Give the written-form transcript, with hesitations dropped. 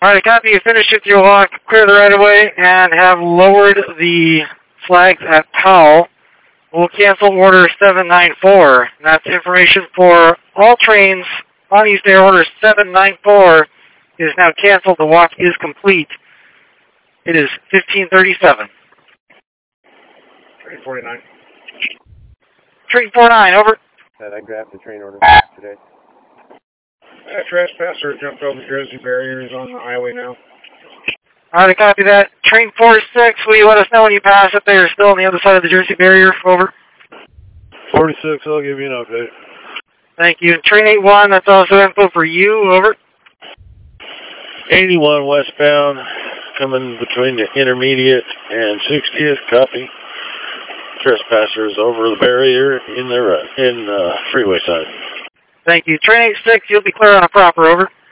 Alright, copy. You finished with your walk, clear the right-of-way, and have lowered the flags at Powell. We'll cancel order 794. That's information for all trains on East Air. Order 794 is now canceled. The walk is complete. It is 1537. Train 49. Train 49, over. I grabbed the train order today. Trespasser jumped over the Jersey barrier, is on the highway now. Alright, copy that. Train 46, will you let us know when you pass it? They are still on the other side of the Jersey barrier, over. 46, I'll give you an update. Thank you. Train 81, that's also info for you, over. 81 westbound, coming between the intermediate and 60th, copy. Trespassers over the barrier in the freeway side. Thank you. Train 86, you'll be clear on a proper, over.